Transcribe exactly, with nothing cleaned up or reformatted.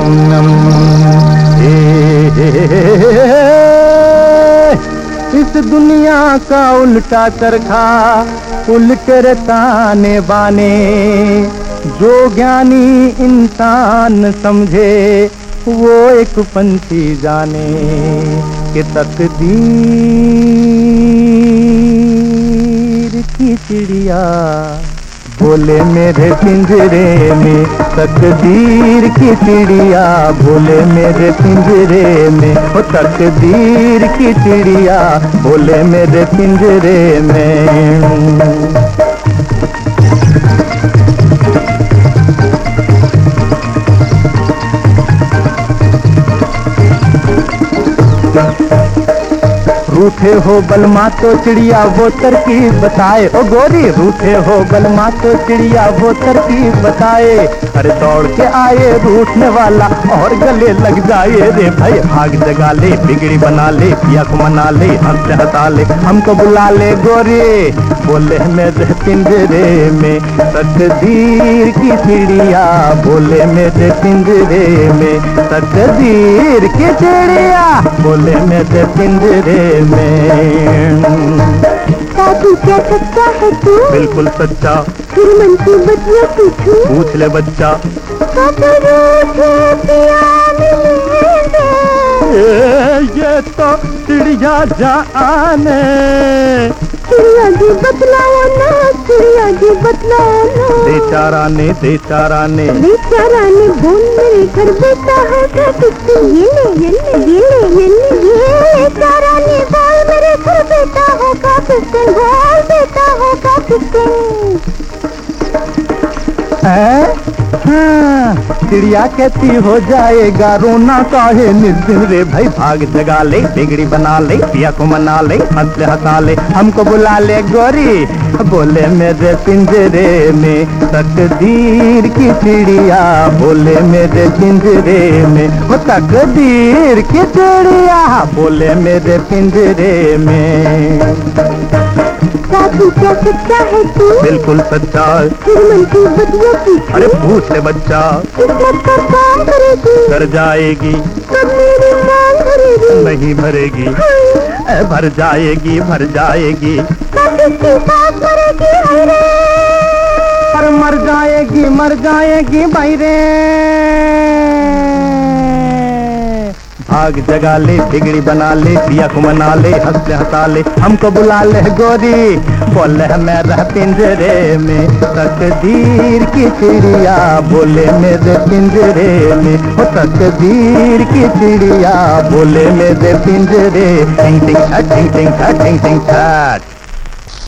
नम हे, हे, हे, हे, इस दुनिया का उल्टा चरखा उल्टे ताने बाने, जो ज्ञानी इंसान समझे वो एक पंछी जाने कि तकदीर की चिड़िया बोले मेरे पिंजरे में, तकदीर की चिड़िया बोले मेरे पिंजरे में, ओ तकदीर की चिड़िया बोले मेरे पिंजरे में। रूठे हो बलमा तो चिड़िया वो तरकीब बताए, ओ गोरी रूठे हो बलमा तो चिड़िया वो तरकीब बताए। अरे दौड़ के आए रूठने वाला और गले लग जाए रे भाई, आग जगा ले बिगड़ी बना ले पिया को मना ले हंस हंसा ले हमको बुला ले गोरी बोले मेरे पिंजरे में, तकदीर की चिड़िया बोले मेरे पिंजरे में, तकदीर की चिड़िया बोले मेरे पिंजरे में। साधु क्या सच्चा है तू? बिल्कुल सच्चा। फिर मन की बतिया पूछूं? पूछ ले बच्चा। ये तो चिड़िया जाने, चिड़िया जी बतलाओ ना, चिड़िया जी बतलाओ ना। बेचारा ने बेचारा ने बेचारा ने बोल मेरे घर बेटा होगा किससे, ये ले ये ले ये ले ये ले ये बेचारा ने बोल मेरे घर बेटा होगा किससे, बोल बेटा होगा किससे। हाँ, चिड़िया कहती हो जाएगा रोना काहे निर्दिन रे भाई, भाग जगा ले बिगड़ी बना ले पिया को मना ले हंस ले हंसा ले हमको बुला ले गोरी बोले मेरे पिंजरे में, तकदीर की चिड़िया बोले मेरे पिंजरे में, वो तकदीर की चिड़िया बोले मेरे पिंजरे में। साधु क्या सच्चा है तू? बिल्कुल सच्चा। फिर मन की बतिया पूछूं? अरे पूछ ले बच्चा। किस्मत का काम करेगी कर जाएगी, तब मेरी मांग भरेगी नहीं भरेगी, भर जाएगी भर जाएगी, तब किसकी साथ भरेगी हरे, पर मर जाएगी मर जाएगी भाई रे। भाग जगा ले बिगड़ी बना ले पिया को मना ले हंस ले हंसा ले हमको बुला ले गोरी बोले मेरा पिंजरे में, तकदीर की चिड़िया बोले मेरे पिंजरे में, ओ तकदीर की चिड़िया बोले मेरे पिंजरे। टिंग टिंग टिंग टिंग टिंग टिंग टिंग।